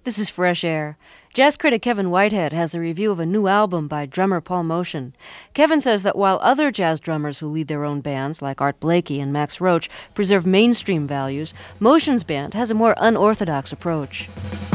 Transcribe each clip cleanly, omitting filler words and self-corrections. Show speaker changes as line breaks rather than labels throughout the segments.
This is Fresh Air. Jazz critic Kevin Whitehead has a review of a new album by drummer Paul Motian. Kevin says that while other jazz drummers who lead their own bands, like Art Blakey and Max Roach, preserve mainstream values, Motian's band has a more unorthodox approach.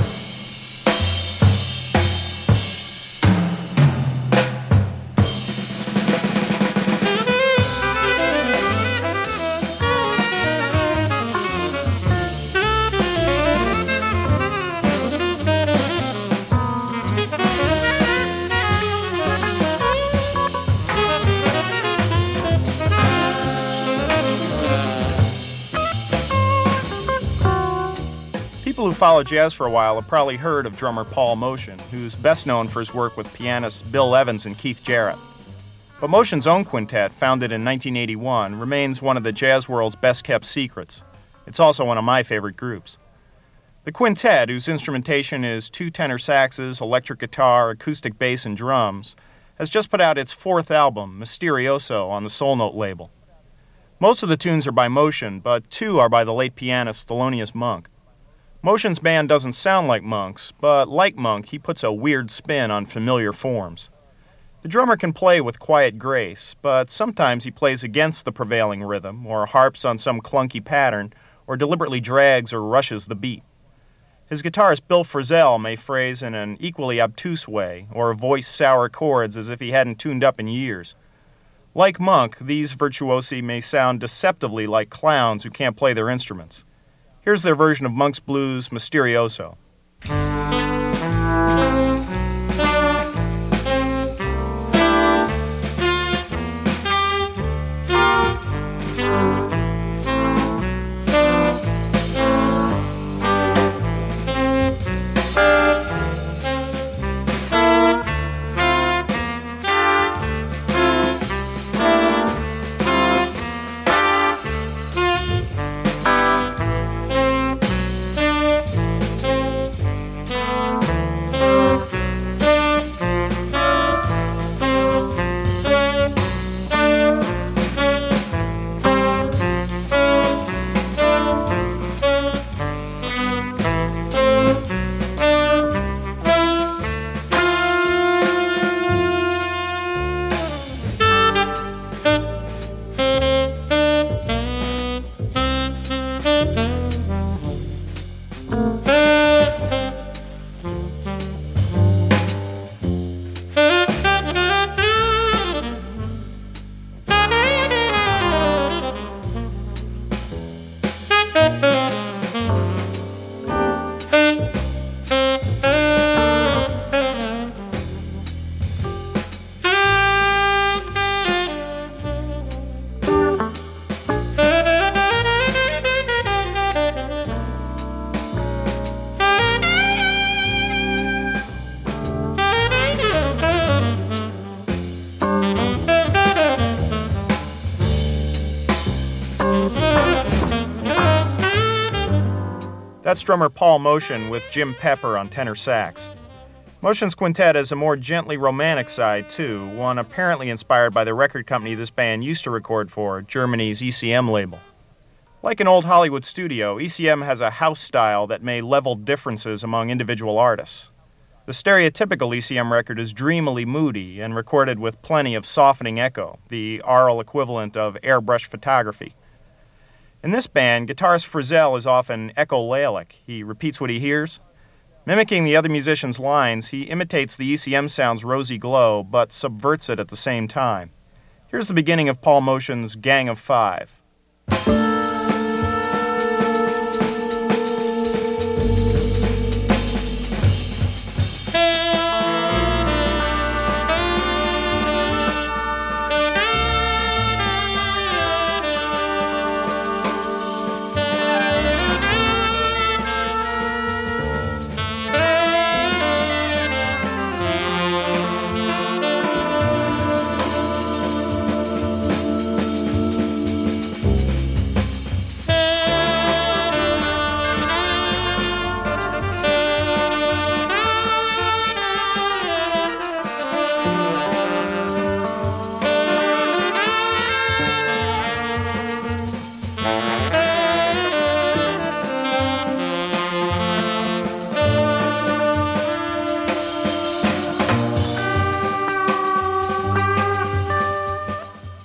People who follow jazz for a while have probably heard of drummer Paul Motian, who's best known for his work with pianists Bill Evans and Keith Jarrett. But Motian's own quintet, founded in 1981, remains one of the jazz world's best-kept secrets. It's also one of my favorite groups. The quintet, whose instrumentation is 2 tenor saxes, electric guitar, acoustic bass, and drums, has just put out its 4th album, Mysterioso, on the Soul Note label. Most of the tunes are by Motian, but 2 are by the late pianist Thelonious Monk. Motian's band doesn't sound like Monk's, but like Monk, he puts a weird spin on familiar forms. The drummer can play with quiet grace, but sometimes he plays against the prevailing rhythm, or harps on some clunky pattern, or deliberately drags or rushes the beat. His guitarist Bill Frisell may phrase in an equally obtuse way, or voice sour chords as if he hadn't tuned up in years. Like Monk, these virtuosi may sound deceptively like clowns who can't play their instruments. Here's their version of Monk's blues, Mysterioso. That's drummer Paul Motian with Jim Pepper on tenor sax. Motian's quintet has a more gently romantic side, too, one apparently inspired by the record company this band used to record for, Germany's ECM label. Like an old Hollywood studio, ECM has a house style that may level differences among individual artists. The stereotypical ECM record is dreamily moody and recorded with plenty of softening echo, the aural equivalent of airbrush photography. In this band, guitarist Frisell is often echolalic. He repeats what he hears. Mimicking the other musicians' lines, he imitates the ECM sound's rosy glow, but subverts it at the same time. Here's the beginning of Paul Motian's Gang of Five.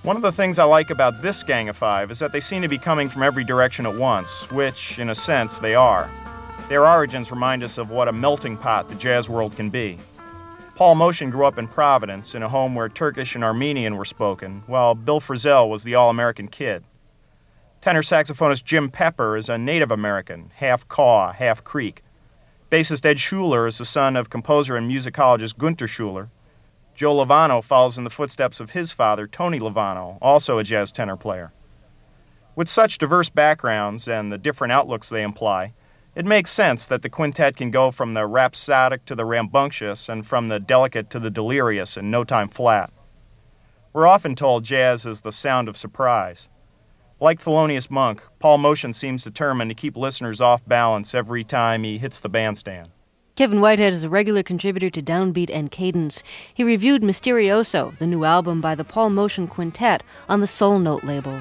One of the things I like about this Gang of Five is that they seem to be coming from every direction at once, which, in a sense, they are. Their origins remind us of what a melting pot the jazz world can be. Paul Motian grew up in Providence, in a home where Turkish and Armenian were spoken, while Bill Frisell was the all-American kid. Tenor saxophonist Jim Pepper is a Native American, half Kaw, half Creek. Bassist Ed Schuller is the son of composer and musicologist Gunter Schuller. Joe Lovano follows in the footsteps of his father, Tony Lovano, also a jazz tenor player. With such diverse backgrounds and the different outlooks they imply, it makes sense that the quintet can go from the rhapsodic to the rambunctious and from the delicate to the delirious in no time flat. We're often told jazz is the sound of surprise. Like Thelonious Monk, Paul Motian seems determined to keep listeners off balance every time he hits the bandstand.
Kevin Whitehead is a regular contributor to Downbeat and Cadence. He reviewed Mysterioso, the new album by the Paul Motian Quintet, on the Soul Note label.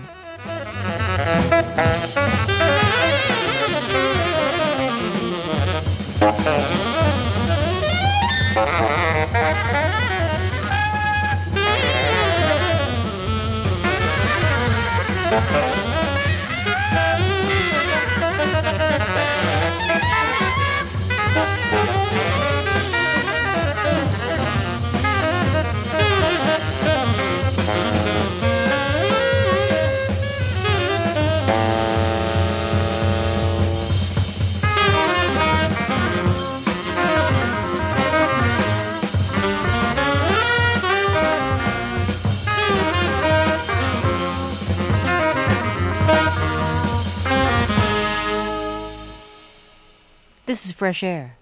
This is Fresh Air.